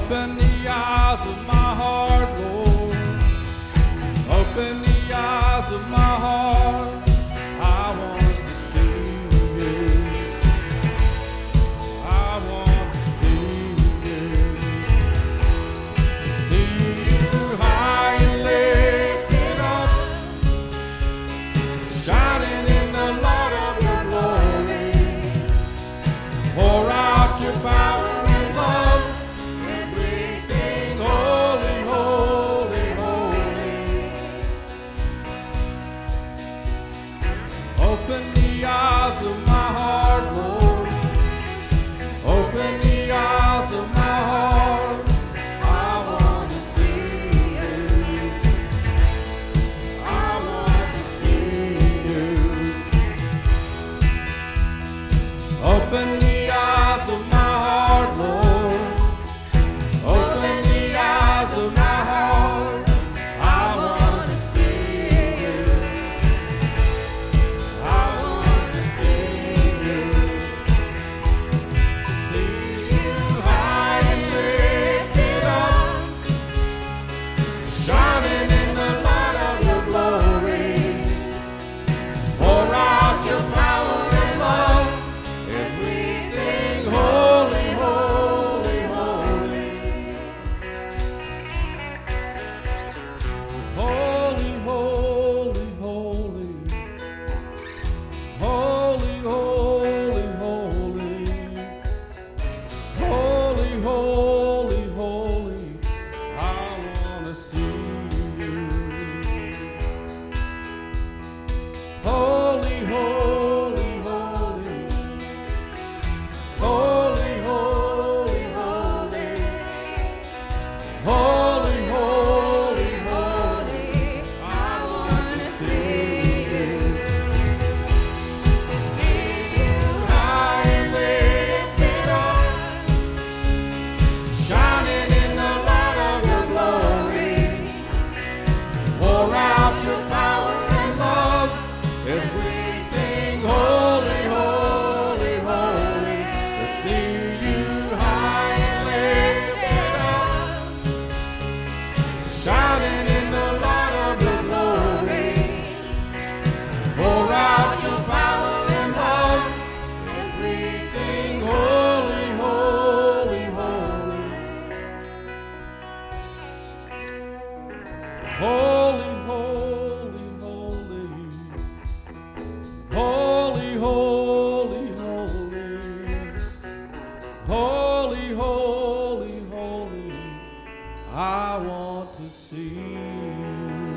Open the eyes of my heart, Lord. Open the eyes of my heart. I want to see you. I want to see you. See you high and lifted up, shining in the light of your glory. Pour out your power and love as we sing, holy, holy, holy. Open the eyes of my heart, Lord. Open the eyes of my heart. I want to see you. I want to see you. Open the eyes of my heart, Lord. Open the eyes of my heart. I want to see you. I want to see you. See you high and lifted up, shining in the light of your glory. Pour out your power and love as we sing, holy, holy, holy. Holy, holy, holy. Holy, holy, holy. Holy, holy, holy. I want to see you. Holy, holy, holy. Holy, holy, holy. Holy, holy, holy. I want to see you. See you high and lifted up, shining in the light of your glory. Pour out your power and love as we sing, holy, holy, holy. To see you high and lifted up, shining in the light of your glory. Pour out your power and love as we sing, holy, holy, holy. Holy, holy, holy. Holy, holy, holy. Holy, holy, holy. I want to see you.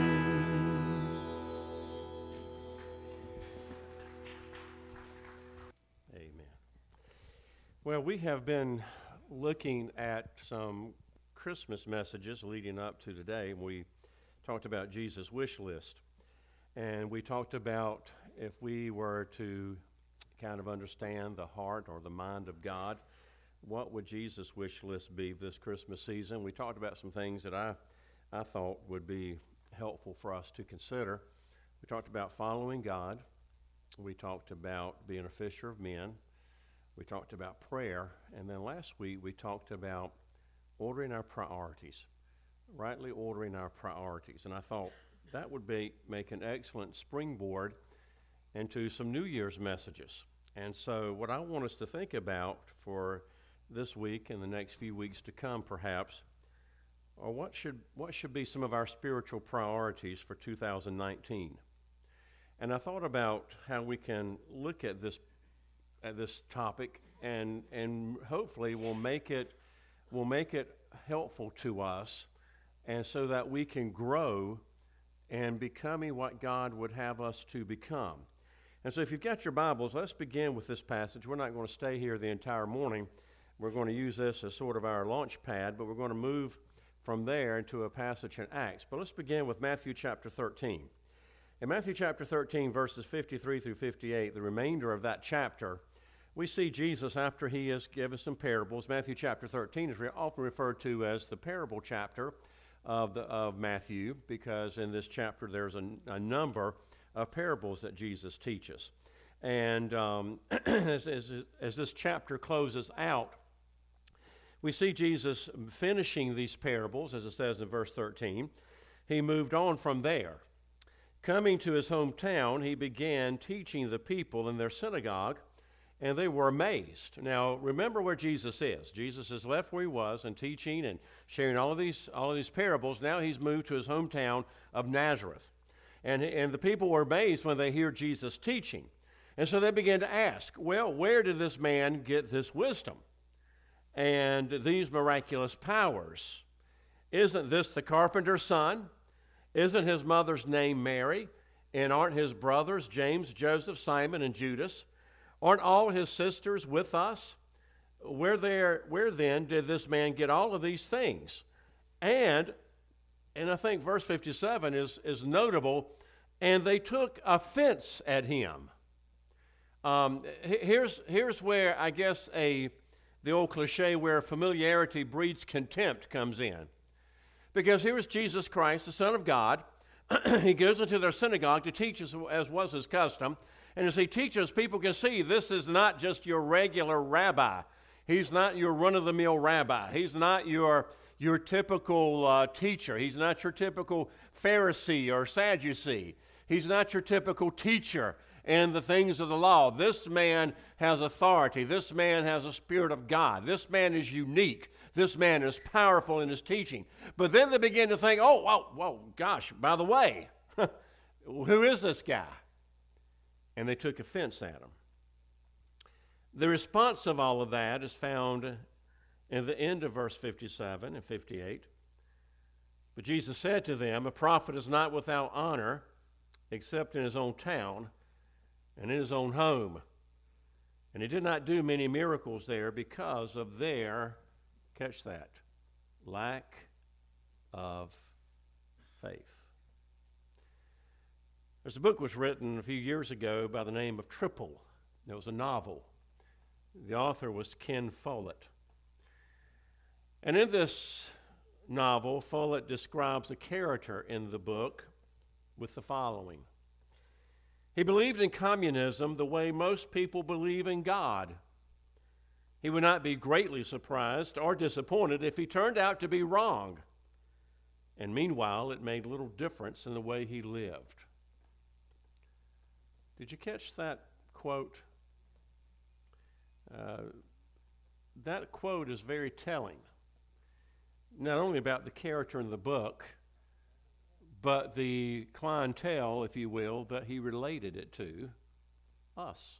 Amen. Well, we have been looking at some Christmas messages leading up to today. We talked about Jesus' wish list. And we talked about if we were to kind of understand the heart or the mind of God, what would Jesus' wish list be this Christmas season? We talked about some things that I thought would be helpful for us to consider. We talked about following God. We talked about being a fisher of men. We talked about prayer. And then last week we talked about ordering our priorities, rightly ordering our priorities. And I thought that would make an excellent springboard into some New Year's messages. And so what I want us to think about for this week and the next few weeks to come perhaps are what should be some of our spiritual priorities for 2019. And I thought about how we can look at this topic and hopefully we'll make it helpful to us, and so that we can grow and becoming what God would have us to become. And so if you've got your Bibles, let's begin with this passage. We're not going to stay here the entire morning. We're going to use this as sort of our launch pad, but we're going to move from there into a passage in Acts. But let's begin with Matthew chapter 13. In Matthew chapter 13, verses 53 through 58, the remainder of that chapter, we see Jesus after he has given some parables. Matthew chapter 13 is often referred to as the parable chapter of Matthew, because in this chapter there's a number of parables that Jesus teaches. And as this chapter closes out, we see Jesus finishing these parables, as it says in verse 13. He moved on from there. Coming to his hometown, he began teaching the people in their synagogue, and they were amazed. Now, remember where Jesus is. Jesus has left where he was and teaching and sharing all of these parables. Now he's moved to his hometown of Nazareth. And the people were amazed when they hear Jesus teaching. And so they began to ask, well, where did this man get this wisdom and these miraculous powers? Isn't this the carpenter's son? Isn't his mother's name Mary? And aren't his brothers James, Joseph, Simon, and Judas? Aren't all his sisters with us? Where then did this man get all of these things? And I think verse 57 is notable, and they took offense at him. Here's where I guess the old cliche where familiarity breeds contempt comes in. Because here is Jesus Christ, the Son of God. He goes into their synagogue to teach as was his custom. And as he teaches, people can see this is not just your regular rabbi. He's not your run-of-the-mill rabbi. He's not your typical teacher. He's not your typical Pharisee or Sadducee. He's not your typical teacher in the things of the law. This man has authority. This man has a Spirit of God. This man is unique. This man is powerful in his teaching. But then they begin to think, gosh, by the way, who is this guy? And they took offense at him. The response of all of that is found in the end of verse 57 and 58. But Jesus said to them, a prophet is not without honor except in his own town and in his own home. And he did not do many miracles there because of their, catch that, lack of faith. There's a book was written a few years ago by the name of Triple. It was a novel. The author was Ken Follett. And in this novel, Follett describes a character in the book with the following. He believed in communism the way most people believe in God. He would not be greatly surprised or disappointed if he turned out to be wrong. And meanwhile, it made little difference in the way he lived. Did you catch that quote? That quote is very telling, not only about the character in the book, but the clientele, if you will, that he related it to, us.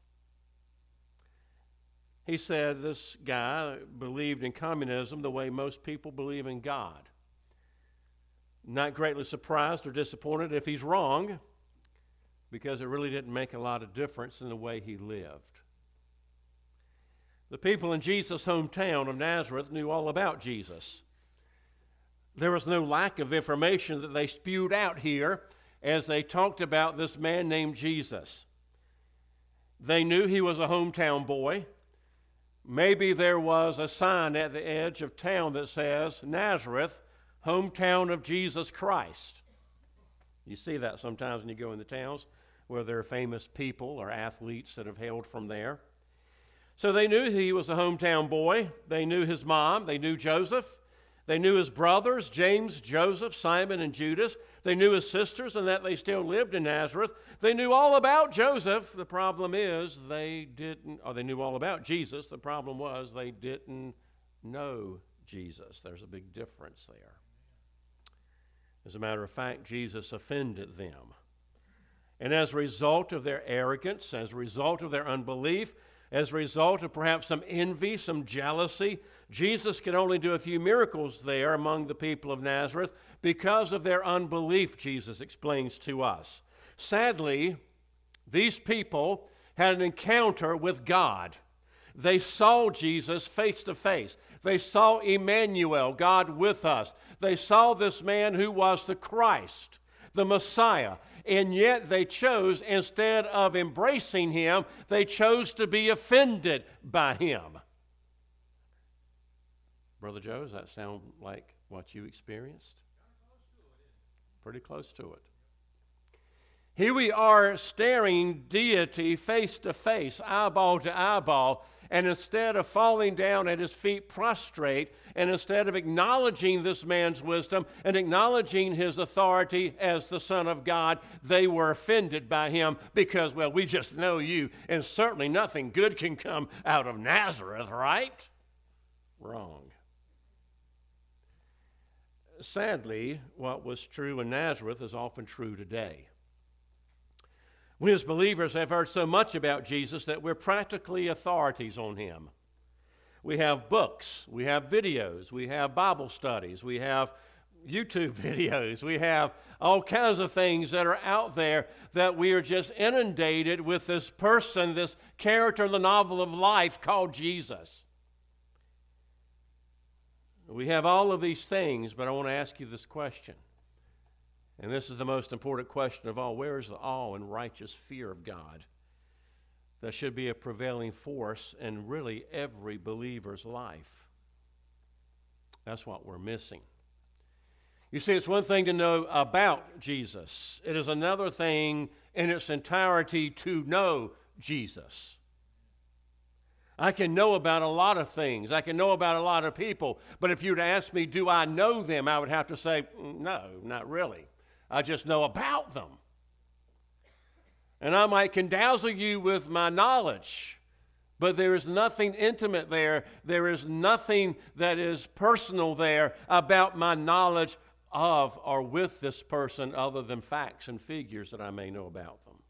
He said this guy believed in communism the way most people believe in God. Not greatly surprised or disappointed if he's wrong, because it really didn't make a lot of difference in the way he lived. The people in Jesus' hometown of Nazareth knew all about Jesus. There was no lack of information that they spewed out here as they talked about this man named Jesus. They knew he was a hometown boy. Maybe there was a sign at the edge of town that says, Nazareth, hometown of Jesus Christ. You see that sometimes when you go in the towns where there are famous people or athletes that have hailed from there. So they knew he was a hometown boy. They knew his mom. They knew Joseph. They knew his brothers, James, Joseph, Simon, and Judas. They knew his sisters and that they still lived in Nazareth. They knew all about Joseph. The problem is they knew all about Jesus. The problem was they didn't know Jesus. There's a big difference there. As a matter of fact, Jesus offended them. And as a result of their arrogance, as a result of their unbelief, as a result of perhaps some envy, some jealousy, Jesus could only do a few miracles there among the people of Nazareth because of their unbelief, Jesus explains to us. Sadly, these people had an encounter with God. They saw Jesus face to face. They saw Emmanuel, God with us. They saw this man who was the Christ, the Messiah. And yet they chose, instead of embracing him, they chose to be offended by him. Brother Joe, does that sound like what you experienced? Pretty close to it. Here we are staring deity face to face, eyeball to eyeball, and instead of falling down at his feet prostrate, and instead of acknowledging this man's wisdom and acknowledging his authority as the Son of God, they were offended by him because, well, we just know you, and certainly nothing good can come out of Nazareth, right? Wrong. Sadly, what was true in Nazareth is often true today. We as believers have heard so much about Jesus that we're practically authorities on him. We have books, we have videos, we have Bible studies, we have YouTube videos, we have all kinds of things that are out there that we are just inundated with this person, this character in the novel of life called Jesus. We have all of these things, but I want to ask you this question. And this is the most important question of all. Where is the awe and righteous fear of God that should be a prevailing force in really every believer's life? That's what we're missing. You see, it's one thing to know about Jesus. It is another thing in its entirety to know Jesus. I can know about a lot of things. I can know about a lot of people. But if you'd ask me, do I know them, I would have to say, no, not really. I just know about them. And I might can dazzle you with my knowledge, but there is nothing intimate there. There is nothing that is personal there about my knowledge of or with this person other than facts and figures that I may know about them.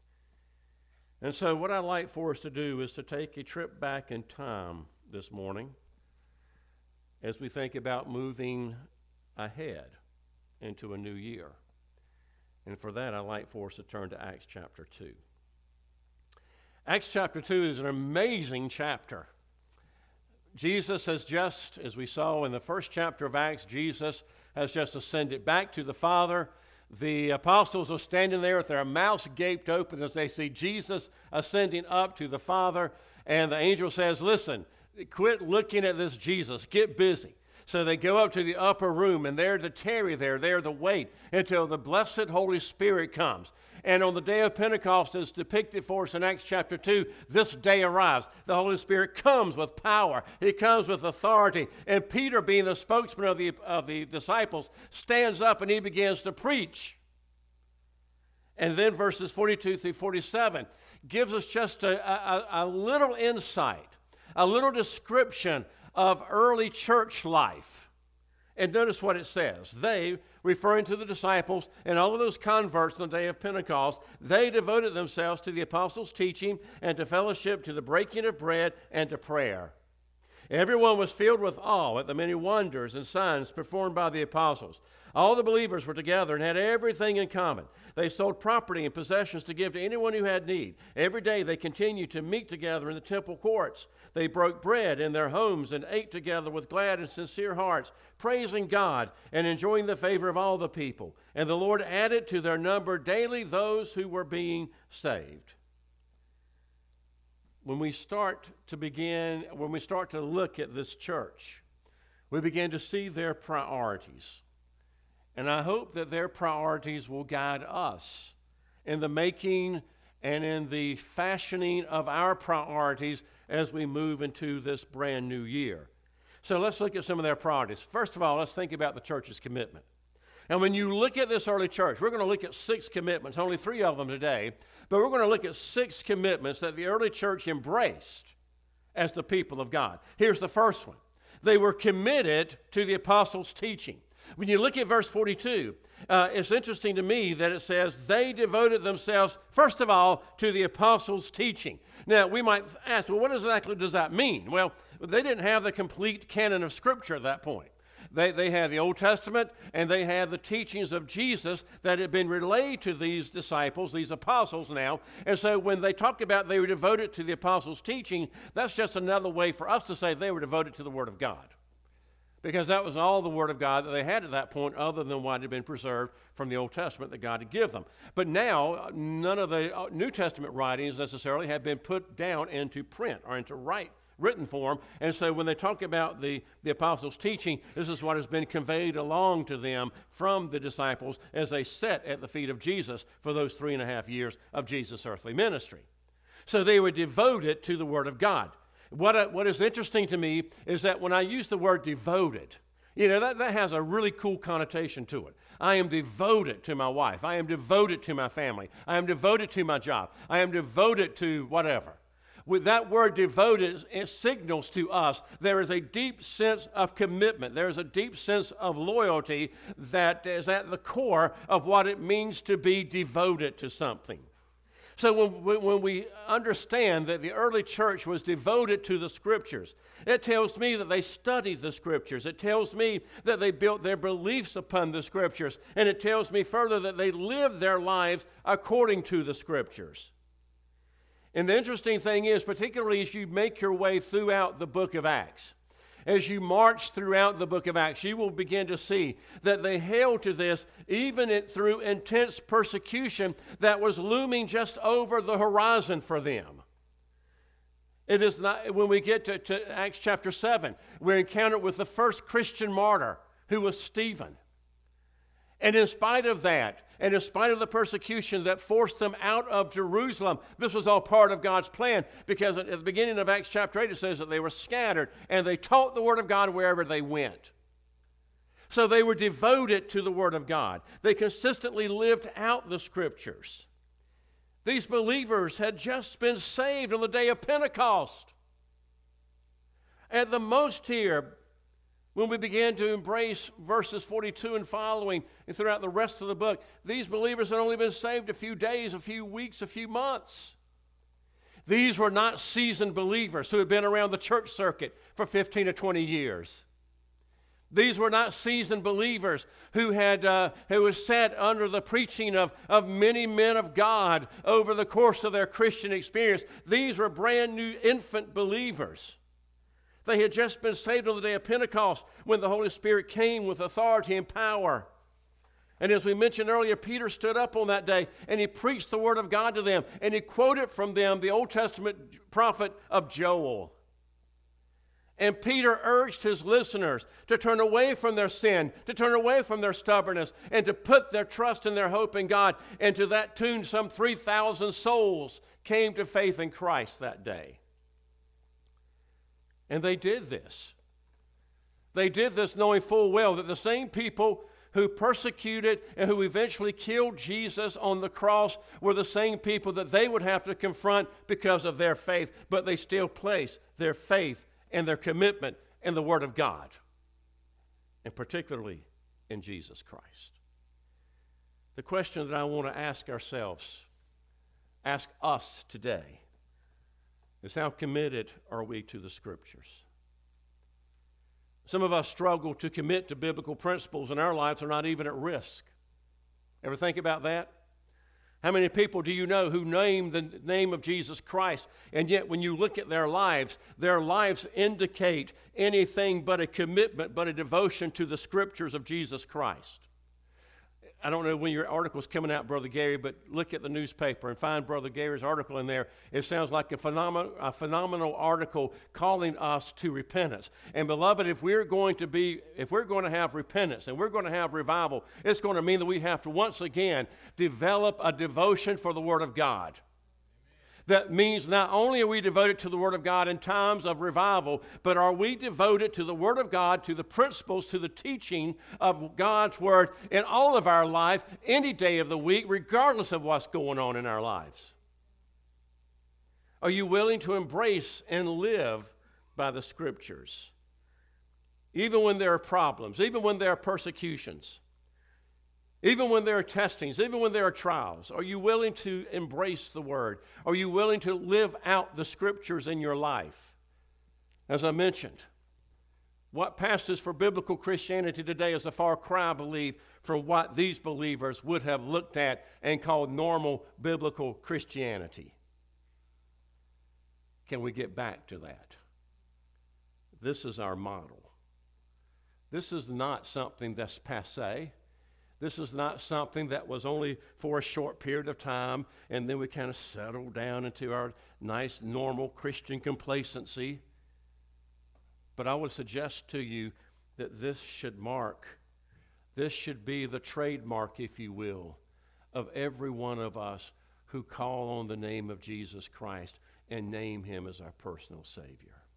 And so what I'd like for us to do is to take a trip back in time this morning as we think about moving ahead into a new year. And for that, I'd like for us to turn to Acts chapter 2. Acts chapter 2 is an amazing chapter. Jesus has just, as we saw in the first chapter of Acts, Jesus has just ascended back to the Father. The apostles are standing there with their mouths gaped open as they see Jesus ascending up to the Father. And the angel says, listen, quit looking at this Jesus. Get busy. So they go up to the upper room, and they're to tarry there. They're to wait until the blessed Holy Spirit comes. And on the day of Pentecost, as depicted for us in Acts chapter 2, this day arrives. The Holy Spirit comes with power. He comes with authority. And Peter, being the spokesman of the disciples, stands up and he begins to preach. And then verses 42 through 47 gives us just a little insight, a little description of early church life. And notice what it says. They, referring to the disciples and all of those converts on the day of Pentecost, they devoted themselves to the apostles' teaching and to fellowship, to the breaking of bread and to prayer. Everyone was filled with awe at the many wonders and signs performed by the apostles. All the believers were together and had everything in common. They sold property and possessions to give to anyone who had need. Every day they continued to meet together in the temple courts. They broke bread in their homes and ate together with glad and sincere hearts, praising God and enjoying the favor of all the people. And the Lord added to their number daily those who were being saved. When we start to look at this church, we begin to see their priorities. And I hope that their priorities will guide us in the making and in the fashioning of our priorities as we move into this brand new year. So let's look at some of their priorities. First of all, let's think about the church's commitment. And when you look at this early church, we're going to look at 6 commitments, only 3 of them today, but we're going to look at 6 commitments that the early church embraced as the people of God. Here's the first one. They were committed to the apostles' teaching. When you look at verse 42, it's interesting to me that it says they devoted themselves, first of all, to the apostles' teaching. Now, we might ask, well, what exactly does that mean? Well, they didn't have the complete canon of Scripture at that point. They had the Old Testament, and they had the teachings of Jesus that had been relayed to these disciples, these apostles now. And so when they talk about they were devoted to the apostles' teaching, that's just another way for us to say they were devoted to the Word of God. Because that was all the Word of God that they had at that point other than what had been preserved from the Old Testament that God had given them. But now, none of the New Testament writings necessarily have been put down into print or into written form. And so when they talk about the apostles' teaching, this is what has been conveyed along to them from the disciples as they sat at the feet of Jesus for those 3.5 years of Jesus' earthly ministry. So they were devoted to the Word of God. What is interesting to me is that when I use the word devoted, that has a really cool connotation to it. I am devoted to my wife. I am devoted to my family. I am devoted to my job. I am devoted to whatever. With that word devoted, it signals to us there is a deep sense of commitment. There is a deep sense of loyalty that is at the core of what it means to be devoted to something. So when we understand that the early church was devoted to the Scriptures, it tells me that they studied the Scriptures. It tells me that they built their beliefs upon the Scriptures. And it tells me further that they lived their lives according to the Scriptures. And the interesting thing is, particularly as you make your way throughout the book of Acts, as you march throughout the book of Acts, you will begin to see that they held to this even through intense persecution that was looming just over the horizon for them. It is not, when we get to Acts chapter 7, we're encountered with the first Christian martyr, who was Stephen. And in spite of that, and in spite of the persecution that forced them out of Jerusalem, this was all part of God's plan, because at the beginning of Acts chapter 8, it says that they were scattered, and they taught the Word of God wherever they went. So they were devoted to the Word of God. They consistently lived out the Scriptures. These believers had just been saved on the day of Pentecost. At the most here, when we began to embrace verses 42 and following, and throughout the rest of the book, these believers had only been saved a few days, a few weeks, a few months. These were not seasoned believers who had been around the church circuit for 15 or 20 years. These were not seasoned believers who had sat under the preaching of many men of God over the course of their Christian experience. These were brand new infant believers. They had just been saved on the day of Pentecost when the Holy Spirit came with authority and power. And as we mentioned earlier, Peter stood up on that day and he preached the Word of God to them, and he quoted from them the Old Testament prophet of Joel. And Peter urged his listeners to turn away from their sin, to turn away from their stubbornness, and to put their trust and their hope in God. And to that tune, some 3,000 souls came to faith in Christ that day. And they did this. They did this knowing full well that the same people who persecuted and who eventually killed Jesus on the cross were the same people that they would have to confront because of their faith, but they still place their faith and their commitment in the Word of God, and particularly in Jesus Christ. The question that I want to ask us today, is how committed are we to the Scriptures? Some of us struggle to commit to biblical principles, and our lives are not even at risk. Ever think about that? How many people do you know who name the name of Jesus Christ, and yet when you look at their lives indicate anything but a commitment, but a devotion to the Scriptures of Jesus Christ? I don't know when your article's coming out, Brother Gary, but look at the newspaper and find Brother Gary's article in there. It sounds like a phenomenal article calling us to repentance. And beloved, if we're going to have repentance and we're going to have revival, it's going to mean that we have to once again develop a devotion for the Word of God. That means not only are we devoted to the Word of God in times of revival, but are we devoted to the Word of God, to the principles, to the teaching of God's Word in all of our life, any day of the week, regardless of what's going on in our lives? Are you willing to embrace and live by the Scriptures? Even when there are problems, even when there are persecutions, even when there are testings, even when there are trials, are you willing to embrace the Word? Are you willing to live out the Scriptures in your life? As I mentioned, what passes for biblical Christianity today is a far cry, I believe, from what these believers would have looked at and called normal biblical Christianity. Can we get back to that? This is our model. This is not something that's passé. This is not something that was only for a short period of time and then we kind of settled down into our nice, normal Christian complacency. But I would suggest to you that this should be the trademark, if you will, of every one of us who call on the name of Jesus Christ and name Him as our personal Savior.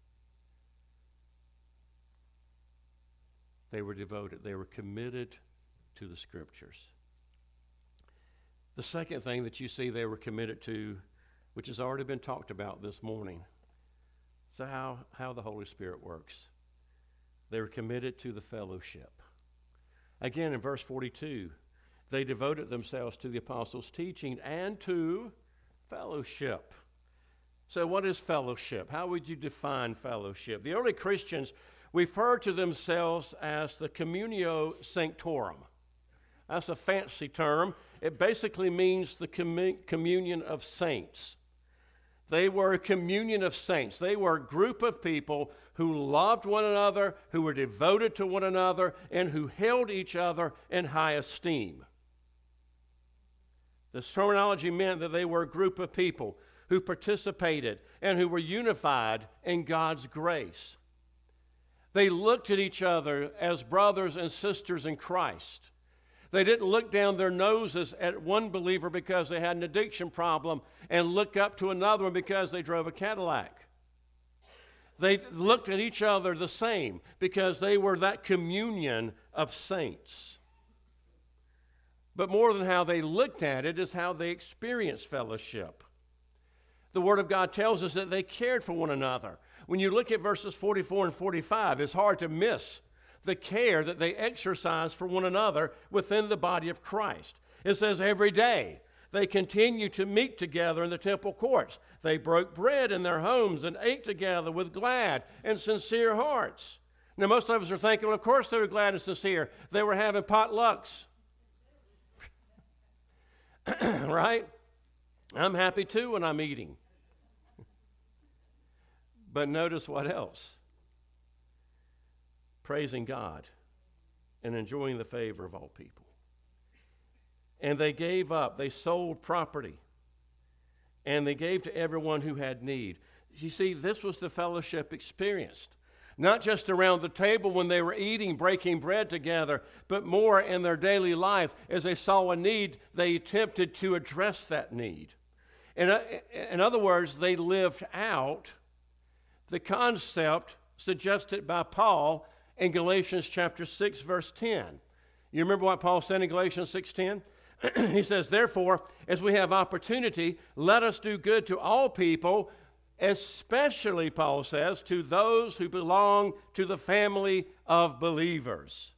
They were devoted. They were committed to the Scriptures. The second thing that you see they were committed to, which has already been talked about this morning, is how the Holy Spirit works. They were committed to the fellowship. Again, in verse 42, they devoted themselves to the apostles' teaching and to fellowship. So what is fellowship? How would you define fellowship? The early Christians referred to themselves as the communio sanctorum. That's a fancy term. It basically means the communion of saints. They were a communion of saints. They were a group of people who loved one another, who were devoted to one another, and who held each other in high esteem. This terminology meant that they were a group of people who participated and who were unified in God's grace. They looked at each other as brothers and sisters in Christ. They didn't look down their noses at one believer because they had an addiction problem and look up to another one because they drove a Cadillac. They looked at each other the same because they were that communion of saints. But more than how they looked at it is how they experienced fellowship. The Word of God tells us that they cared for one another. When you look at verses 44 and 45, it's hard to miss the care that they exercise for one another within the body of Christ. It says every day they continue to meet together in the temple courts. They broke bread in their homes and ate together with glad and sincere hearts. Now, most of us are thinking, well, of course they were glad and sincere. They were having potlucks. Right? I'm happy too when I'm eating. But notice what else? Praising God and enjoying the favor of all people. And they gave up, they sold property, and they gave to everyone who had need. You see, this was the fellowship experienced. Not just around the table when they were eating, breaking bread together, but more in their daily life. As they saw a need, they attempted to address that need. In other words, they lived out the concept suggested by Paul in Galatians chapter 6, verse 10. You remember what Paul said in Galatians 6:10? He says, therefore, as we have opportunity, let us do good to all people, especially, Paul says, to those who belong to the family of believers.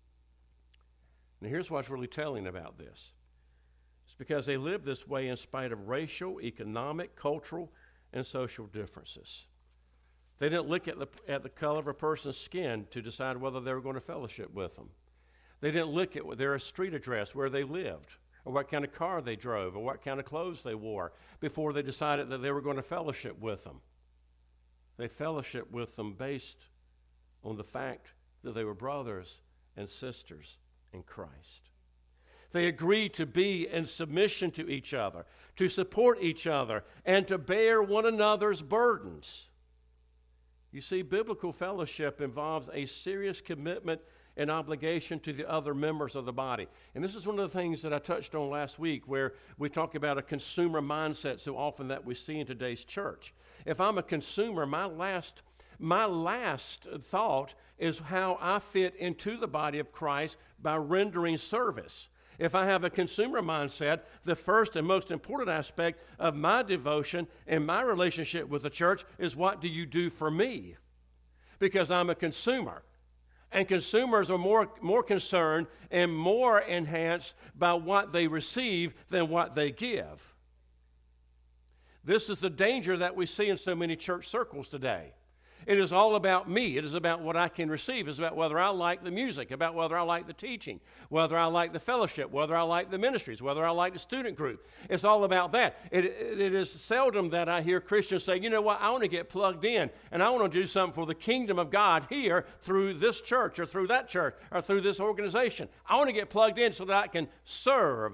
Now, here's what's really telling about this. It's because they lived this way in spite of racial, economic, cultural, and social differences. They didn't look at the color of a person's skin to decide whether they were going to fellowship with them. They didn't look at their street address, where they lived, or what kind of car they drove, or what kind of clothes they wore before they decided that they were going to fellowship with them. They fellowshiped with them based on the fact that they were brothers and sisters in Christ. They agreed to be in submission to each other, to support each other, and to bear one another's burdens. You see, biblical fellowship involves a serious commitment and obligation to the other members of the body. And this is one of the things that I touched on last week, where we talk about a consumer mindset so often that we see in today's church. If I'm a consumer, my last thought is how I fit into the body of Christ by rendering service. If I have a consumer mindset, the first and most important aspect of my devotion and my relationship with the church is, what do you do for me? Because I'm a consumer. And consumers are more concerned and more enhanced by what they receive than what they give. This is the danger that we see in so many church circles today. It is all about me. It is about what I can receive. It's about whether I like the music, about whether I like the teaching, whether I like the fellowship, whether I like the ministries, whether I like the student group. It's all about that. It is seldom that I hear Christians say, you know what, I want to get plugged in, and I want to do something for the kingdom of God here through this church or through that church or through this organization. I want to get plugged in so that I can serve.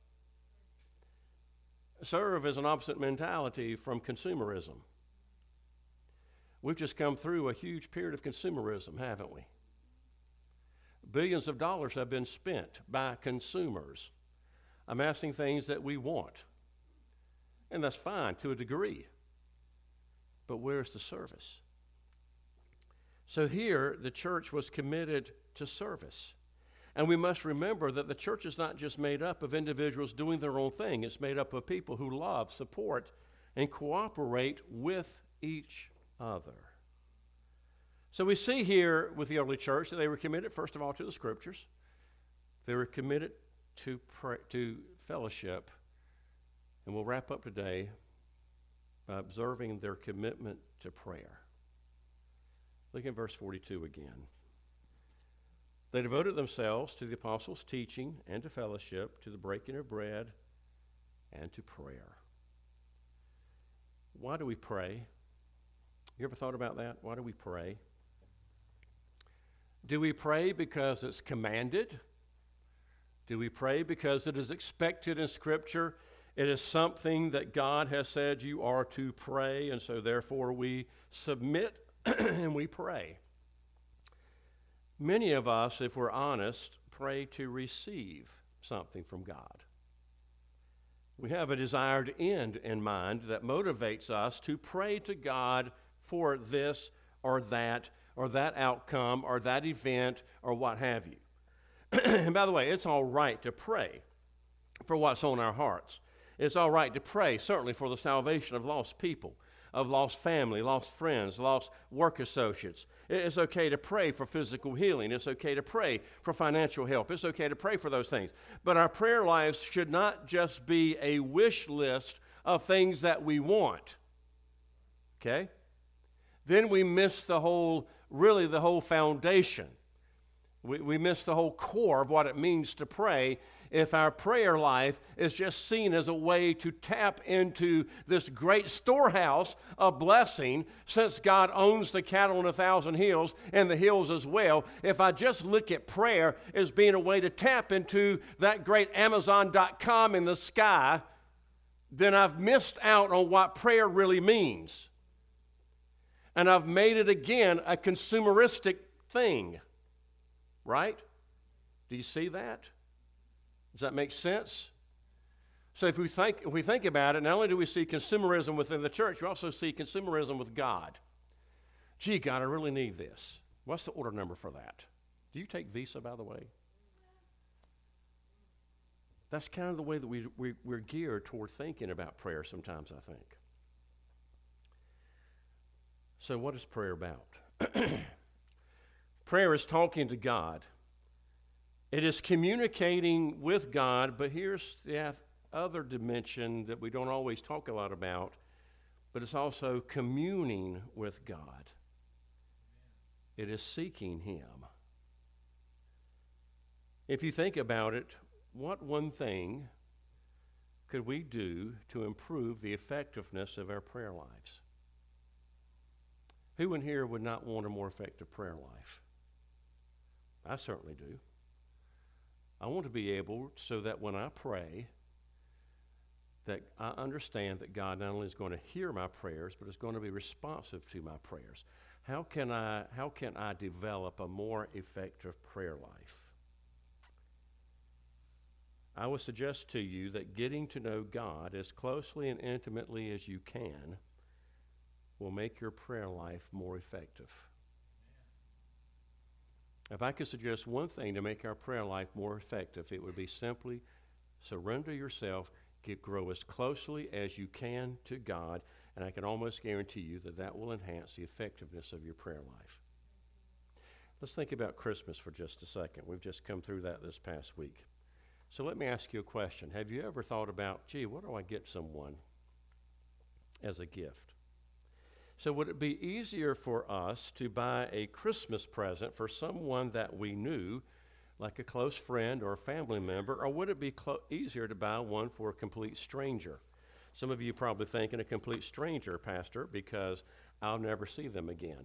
Serve is an opposite mentality from consumerism. We've just come through a huge period of consumerism, haven't we? Billions of dollars have been spent by consumers amassing things that we want. And that's fine to a degree. But where's the service? So here, the church was committed to service. And we must remember that the church is not just made up of individuals doing their own thing. It's made up of people who love, support, and cooperate with each other. So we see here with the early church that they were committed, first of all, to the Scriptures. They were committed to fellowship. And we'll wrap up today by observing their commitment to prayer. Look at verse 42 again. They devoted themselves to the apostles' teaching and to fellowship, to the breaking of bread, and to prayer. Why do we pray? You ever thought about that? Why do we pray? Do we pray because it's commanded? Do we pray because it is expected in Scripture? It is something that God has said you are to pray, and so therefore we submit and we pray. Many of us, if we're honest, pray to receive something from God. We have a desired end in mind that motivates us to pray to God for this or that outcome or that event or what have you. And by the way, it's all right to pray for what's on our hearts. It's all right to pray, certainly, for the salvation of lost people, of lost family, lost friends, lost work associates. It's okay to pray for physical healing. It's okay to pray for financial help. It's okay to pray for those things. But our prayer lives should not just be a wish list of things that we want. Okay? Then we miss the whole foundation. We miss the whole core of what it means to pray if our prayer life is just seen as a way to tap into this great storehouse of blessing, since God owns the cattle on 1,000 hills and the hills as well. If I just look at prayer as being a way to tap into that great Amazon.com in the sky, then I've missed out on what prayer really means. And I've made it again a consumeristic thing. Right? Do you see that? Does that make sense? So if we think about it, not only do we see consumerism within the church, we also see consumerism with God. Gee, God, I really need this. What's the order number for that? Do you take Visa, by the way? That's kind of the way that we're geared toward thinking about prayer sometimes, I think. So what is prayer about? Prayer is talking to God. It is communicating with God, but here's the other dimension that we don't always talk a lot about, but it's also communing with God. It is seeking Him. If you think about it, what one thing could we do to improve the effectiveness of our prayer lives? Who in here would not want a more effective prayer life? I certainly do. I want to be able so that when I pray, that I understand that God not only is going to hear my prayers, but is going to be responsive to my prayers. How can I develop a more effective prayer life? I would suggest to you that getting to know God as closely and intimately as you can will make your prayer life more effective. If I could suggest one thing to make our prayer life more effective, it would be simply surrender yourself, grow as closely as you can to God, and I can almost guarantee you that that will enhance the effectiveness of your prayer life. Let's think about Christmas for just a second. We've just come through that this past week. So let me ask you a question. Have you ever thought about, gee, what do I get someone as a gift? So would it be easier for us to buy a Christmas present for someone that we knew, like a close friend or a family member, or would it be easier to buy one for a complete stranger? Some of you probably thinking a complete stranger, Pastor, because I'll never see them again.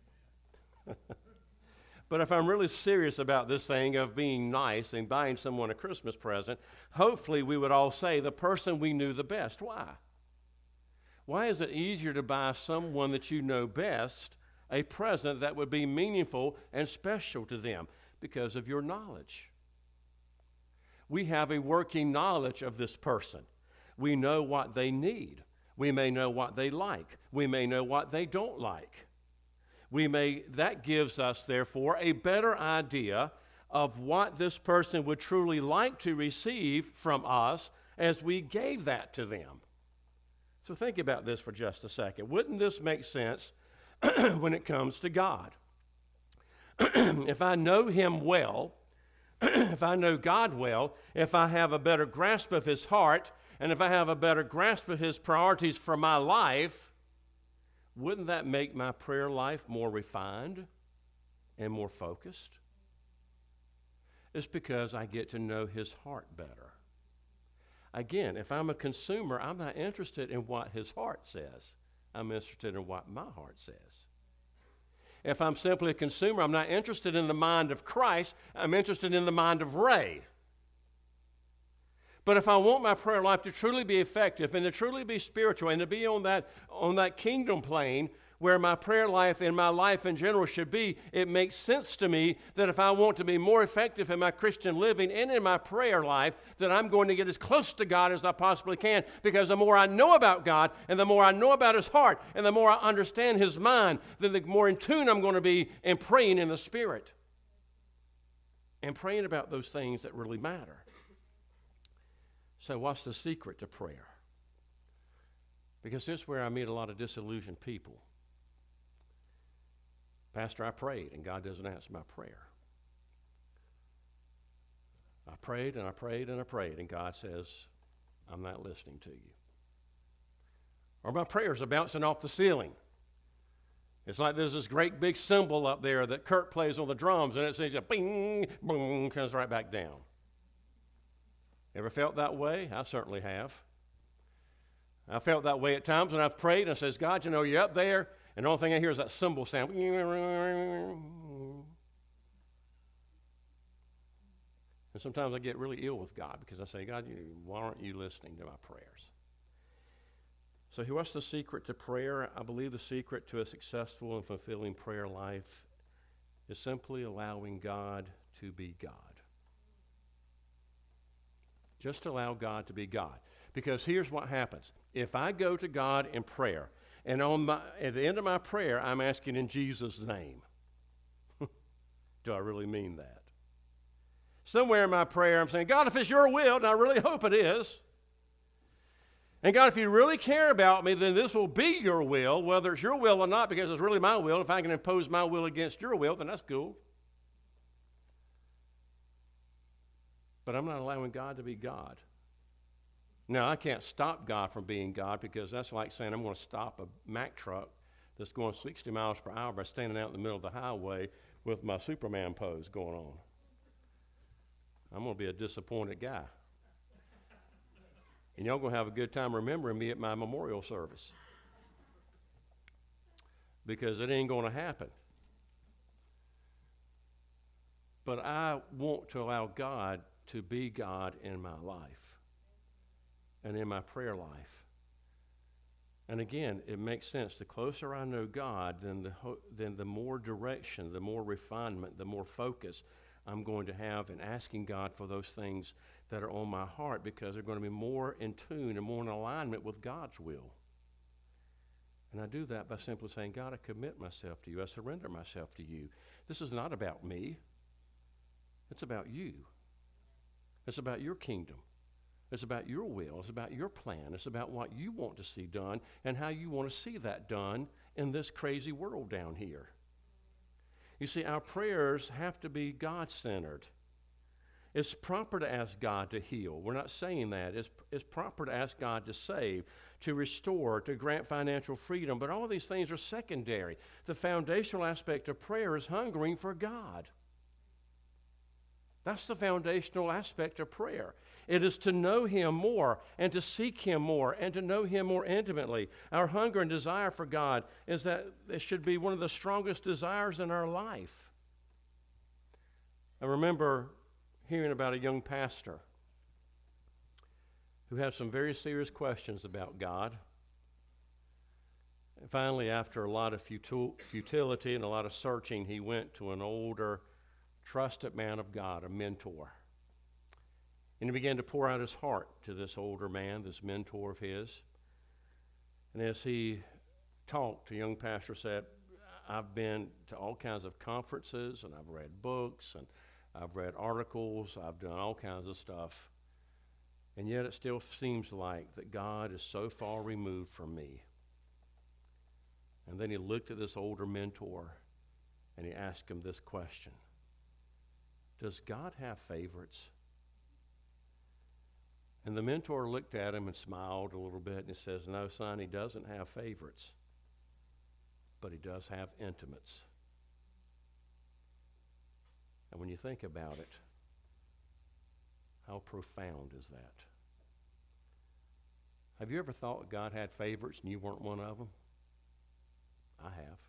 But if I'm really serious about this thing of being nice and buying someone a Christmas present, hopefully we would all say the person we knew the best. Why? Why is it easier to buy someone that you know best a present that would be meaningful and special to them? Because of your knowledge. We have a working knowledge of this person. We know what they need. We may know what they like. We may know what they don't like. That gives us, therefore, a better idea of what this person would truly like to receive from us as we gave that to them. So think about this for just a second. Wouldn't this make sense when it comes to God? If I know Him well, if I know God well, if I have a better grasp of His heart, and if I have a better grasp of His priorities for my life, wouldn't that make my prayer life more refined and more focused? It's because I get to know His heart better. Again, if I'm a consumer, I'm not interested in what His heart says. I'm interested in what my heart says. If I'm simply a consumer, I'm not interested in the mind of Christ. I'm interested in the mind of Ray. But if I want my prayer life to truly be effective and to truly be spiritual and to be on that kingdom plane where my prayer life and my life in general should be, it makes sense to me that if I want to be more effective in my Christian living and in my prayer life, that I'm going to get as close to God as I possibly can, because the more I know about God and the more I know about His heart and the more I understand His mind, then the more in tune I'm going to be in praying in the Spirit and praying about those things that really matter. So what's the secret to prayer? Because this is where I meet a lot of disillusioned people. Pastor, I prayed, and God doesn't answer my prayer. I prayed, and I prayed, and I prayed, and God says, I'm not listening to you. Or my prayers are bouncing off the ceiling. It's like there's this great big cymbal up there that Kurt plays on the drums, and it says, bing, boom, comes right back down. Ever felt that way? I certainly have. I felt that way at times when I've prayed, and I says, God, you know, you're up there, and the only thing I hear is that cymbal sound. And sometimes I get really ill with God because I say, God, why aren't you listening to my prayers? So what's the secret to prayer? I believe the secret to a successful and fulfilling prayer life is simply allowing God to be God. Just allow God to be God. Because here's what happens. If I go to God in prayer, and at the end of my prayer, I'm asking in Jesus' name. Do I really mean that? Somewhere in my prayer, I'm saying, God, if it's your will, and I really hope it is, and God, if you really care about me, then this will be your will, whether it's your will or not, because it's really my will. If I can impose my will against your will, then that's cool. But I'm not allowing God to be God. Now, I can't stop God from being God, because that's like saying I'm going to stop a Mack truck that's going 60 miles per hour by standing out in the middle of the highway with my Superman pose going on. I'm going to be a disappointed guy. And y'all going to have a good time remembering me at my memorial service, because it ain't going to happen. But I want to allow God to be God in my life and in my prayer life. And again, it makes sense. The closer I know God, then the more direction, the more refinement, the more focus I'm going to have in asking God for those things that are on my heart, because they're going to be more in tune and more in alignment with God's will. And I do that by simply saying, God, I commit myself to you. I surrender myself to you. This is not about me. It's about you. It's about your kingdom. It's about your will. It's about your plan. It's about what you want to see done and how you want to see that done in this crazy world down here. You see, our prayers have to be God-centered. It's proper to ask God to heal. We're not saying that. It's proper to ask God to save, to restore, to grant financial freedom. But all of these things are secondary. The foundational aspect of prayer is hungering for God. That's the foundational aspect of prayer. It is to know Him more and to seek Him more and to know Him more intimately. Our hunger and desire for God is that it should be one of the strongest desires in our life. I remember hearing about a young pastor who had some very serious questions about God. And finally, after a lot of futility and a lot of searching, he went to an older, trusted man of God, a mentor. And he began to pour out his heart to this older man, this mentor of his. And as he talked, the young pastor said, I've been to all kinds of conferences, and I've read books, and I've read articles, I've done all kinds of stuff, and yet it still seems like that God is so far removed from me. And then he looked at this older mentor, and he asked him this question: does God have favorites? And the mentor looked at him and smiled a little bit, and he says, no, son, he doesn't have favorites, but he does have intimates. And when you think about it, how profound is that? Have you ever thought God had favorites and you weren't one of them? I have.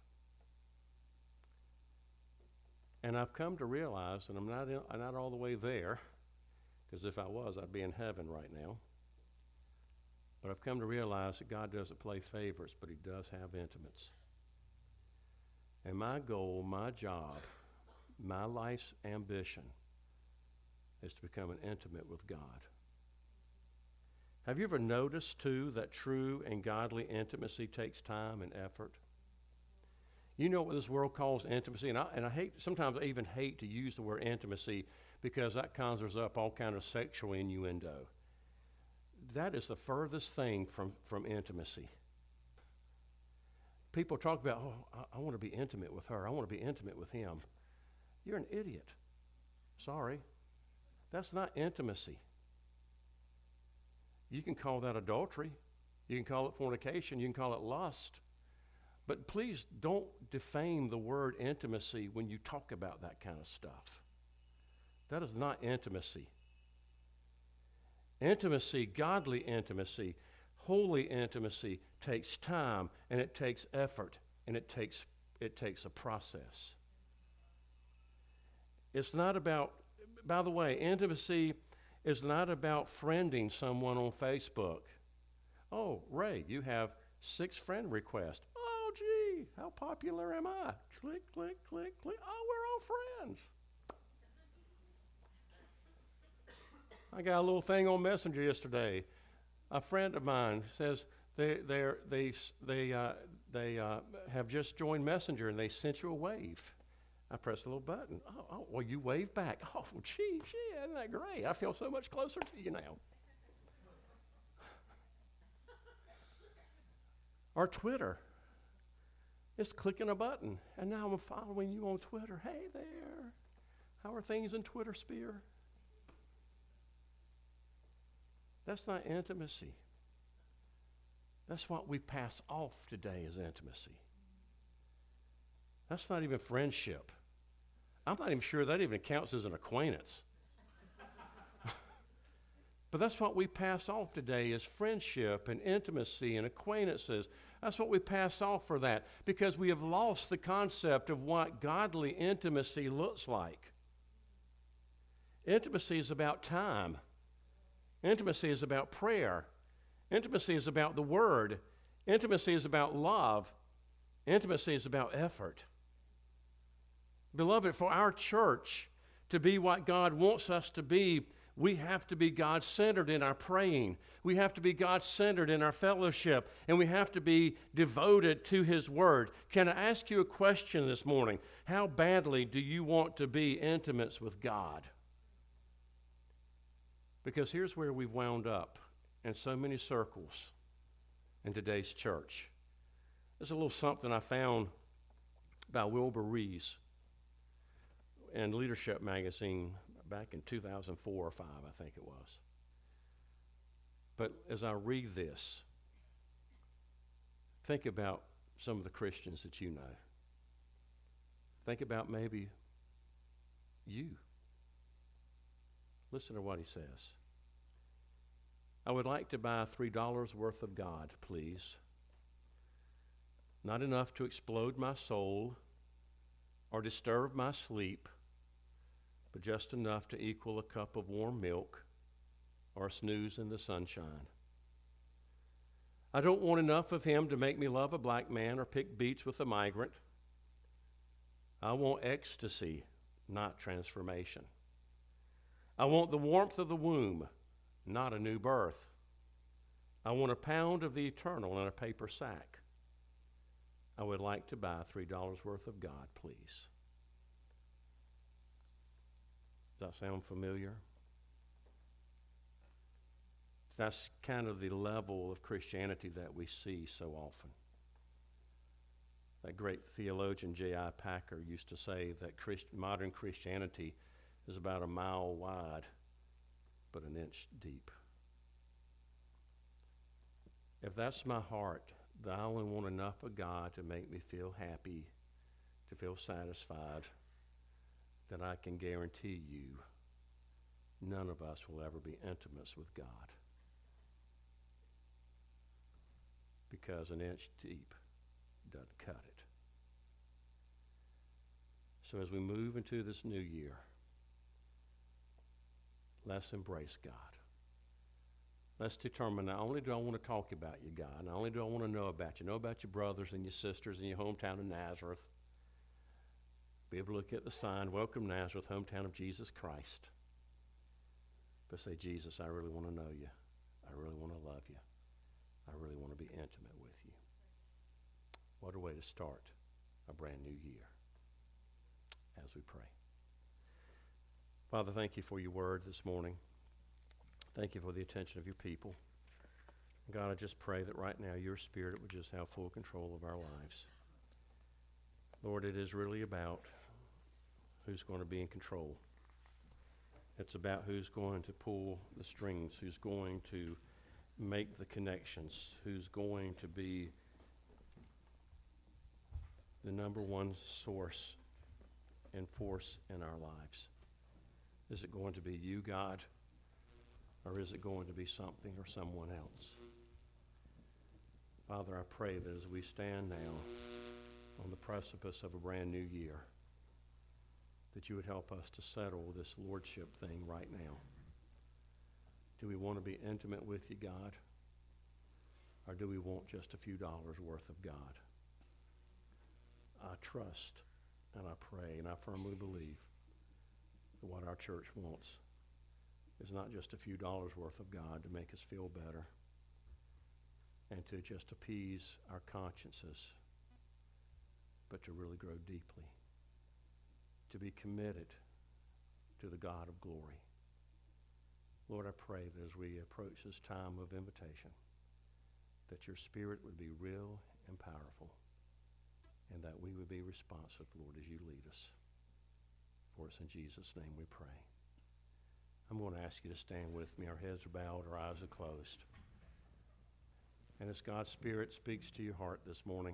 And I've come to realize, and I'm not all the way there, because if I was, I'd be in heaven right now. But I've come to realize that God doesn't play favorites, but he does have intimates. And my goal, my job, my life's ambition is to become an intimate with God. Have you ever noticed, too, that true and godly intimacy takes time and effort? You know what this world calls intimacy, and I hate, sometimes I even hate to use the word intimacy because that conjures up all kind of sexual innuendo. That is the furthest thing from intimacy. People talk about, I want to be intimate with her. I want to be intimate with him. You're an idiot. Sorry. That's not intimacy. You can call that adultery. You can call it fornication. You can call it lust. But please don't defame the word intimacy when you talk about that kind of stuff. That is not intimacy. Intimacy, godly intimacy, holy intimacy takes time, and it takes effort, and it takes a process. It's not about, by the way, intimacy is not about friending someone on Facebook. Oh, Ray, you have 6 friend requests. Oh, gee, how popular am I? Click, click, click, click. Oh, we're all friends. I got a little thing on Messenger yesterday. A friend of mine says they have just joined Messenger and they sent you a wave. I pressed a little button. Oh, well, you wave back. Oh, gee, isn't that great? I feel so much closer to you now. Or Twitter. It's clicking a button, and now I'm following you on Twitter. Hey there. How are things in Twitter sphere? That's not intimacy. That's what we pass off today as intimacy. That's not even friendship. I'm not even sure that even counts as an acquaintance. But that's what we pass off today is friendship and intimacy and acquaintances. That's what we pass off for that because we have lost the concept of what godly intimacy looks like. Intimacy is about time. Intimacy is about prayer. Intimacy is about the Word. Intimacy is about love. Intimacy is about effort. Beloved, for our church to be what God wants us to be, we have to be God-centered in our praying. We have to be God-centered in our fellowship, and we have to be devoted to His Word. Can I ask you a question this morning? How badly do you want to be intimate with God? Because here's where we've wound up in so many circles in today's church. There's a little something I found by Wilbur Rees in Leadership Magazine back in 2004 or 5, I think it was. But as I read this, think about some of the Christians that you know. Think about maybe you. Listen to what he says. I would like to buy $3 worth of God, please. Not enough to explode my soul or disturb my sleep, but just enough to equal a cup of warm milk or a snooze in the sunshine. I don't want enough of him to make me love a black man or pick beets with a migrant. I want ecstasy, not transformation. I want the warmth of the womb, not a new birth. I want a pound of the eternal in a paper sack. I would like to buy $3 worth of God, please. Does that sound familiar? That's kind of the level of Christianity that we see so often. That great theologian J.I. Packer used to say that modern Christianity is about a mile wide, but an inch deep. If that's my heart, that I only want enough of God to make me feel happy, to feel satisfied, then I can guarantee you none of us will ever be intimates with God. Because an inch deep doesn't cut it. So as we move into this new year, let's embrace God. Let's determine, not only do I want to talk about you, God, not only do I want to know about your brothers and your sisters in your hometown of Nazareth, be able to look at the sign, Welcome Nazareth, hometown of Jesus Christ. But say, Jesus, I really want to know you. I really want to love you. I really want to be intimate with you. What a way to start a brand new year as we pray. Father, thank you for your word this morning. Thank you for the attention of your people. God, I just pray that right now your Spirit would just have full control of our lives. Lord, it is really about who's going to be in control. It's about who's going to pull the strings, who's going to make the connections, who's going to be the number one source and force in our lives. Is it going to be you, God, or is it going to be something or someone else? Father, I pray that as we stand now on the precipice of a brand new year, that you would help us to settle this lordship thing right now. Do we want to be intimate with you, God? Or do we want just a few dollars worth of God? I trust and I pray and I firmly believe that what our church wants is not just a few dollars worth of God to make us feel better and to just appease our consciences, but to really grow deeply, to be committed to the God of glory. Lord, I pray that as we approach this time of invitation, that your Spirit would be real and powerful, and that we would be responsive, Lord, as you lead us. For us in Jesus' name we pray. I'm going to ask you to stand with me. Our heads are bowed, our eyes are closed. And as God's Spirit speaks to your heart this morning,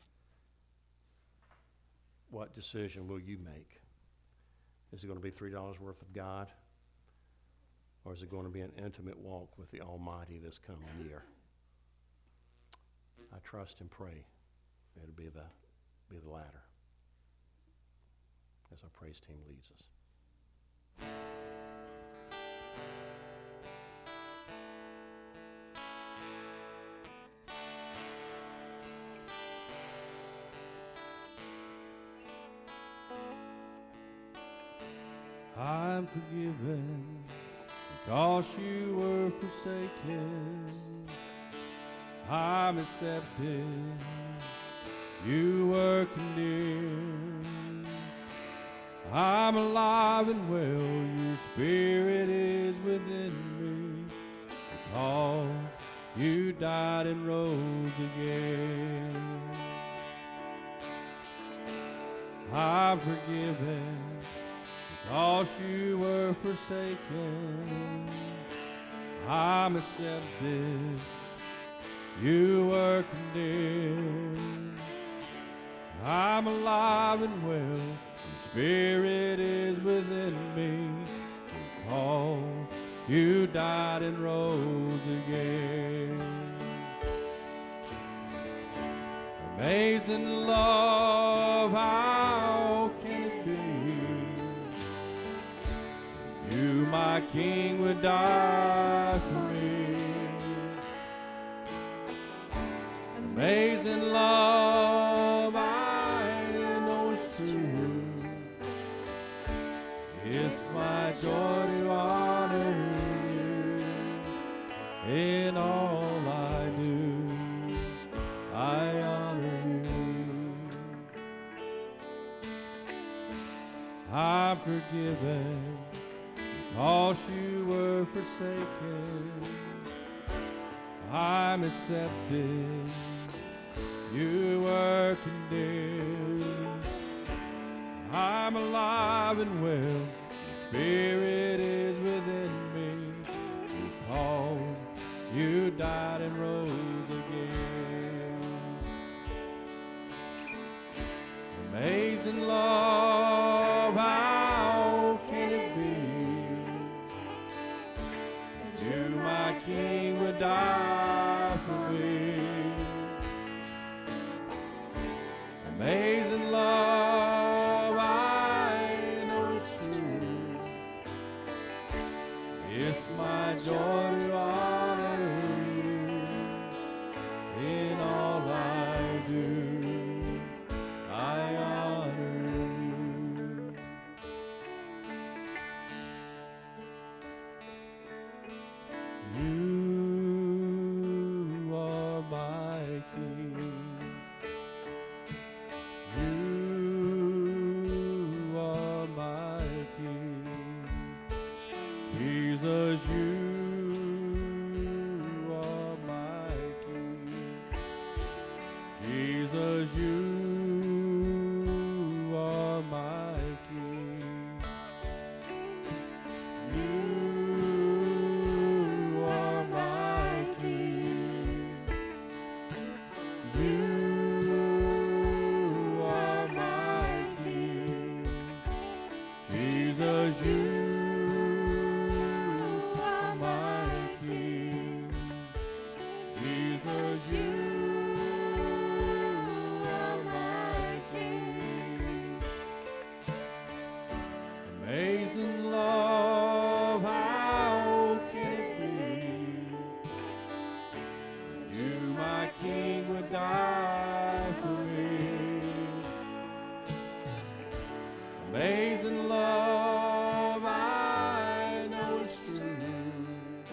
what decision will you make? Is it going to be $3 worth of God? Or is it going to be an intimate walk with the Almighty this coming year? I trust and pray that it'll be the latter as our praise team leads us. I'm forgiven because you were forsaken. I'm accepted. You were condemned. I'm alive and well. Your Spirit is within me because you died and rose again. I'm forgiven because you were forsaken. I'm accepted. You were condemned. I'm alive and well. Your Spirit is within me because you died and rose again. Amazing love, how can it be? You, my King, would die for me. Amazing love, I know it's true. It's my joy to honor you in all I do. I honor you. I'm forgiven because you were forsaken. I'm accepted, you were condemned. I'm alive and well, your Spirit is within me, because you died and rose again. Amazing love, how can it be? You, my King, would die for me. Amazing love, I know it's true. It's my joy to honor you in all I do. I honor you. You are my King. You are my King. Jesus, you are my King. Jesus, you are my King. You are my King. You are my King. Jesus, you are my King. Jesus, you are my King. Amazing love, how can it be? You, my King, would die for me. Amazing love, I know it's true.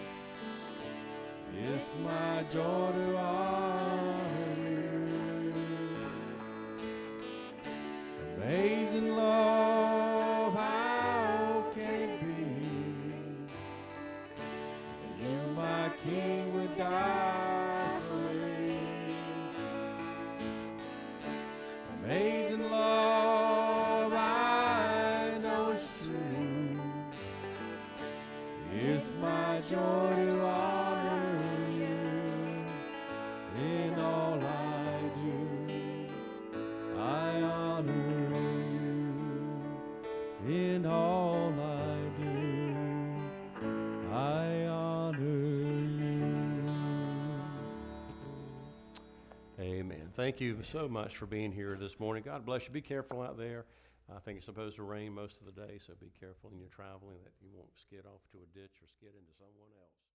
It's my joy to honor you. Amazing love, how can it be? You, my King, would die for me. Amazing love, I know it's true. It's my joy to honor you in all I do. I honor you in all I do. I honor you. Amen. Thank you so much for being here this morning. God bless you. Be careful out there. I think it's supposed to rain most of the day, so be careful in your traveling that you won't skid off to a ditch or skid into someone else.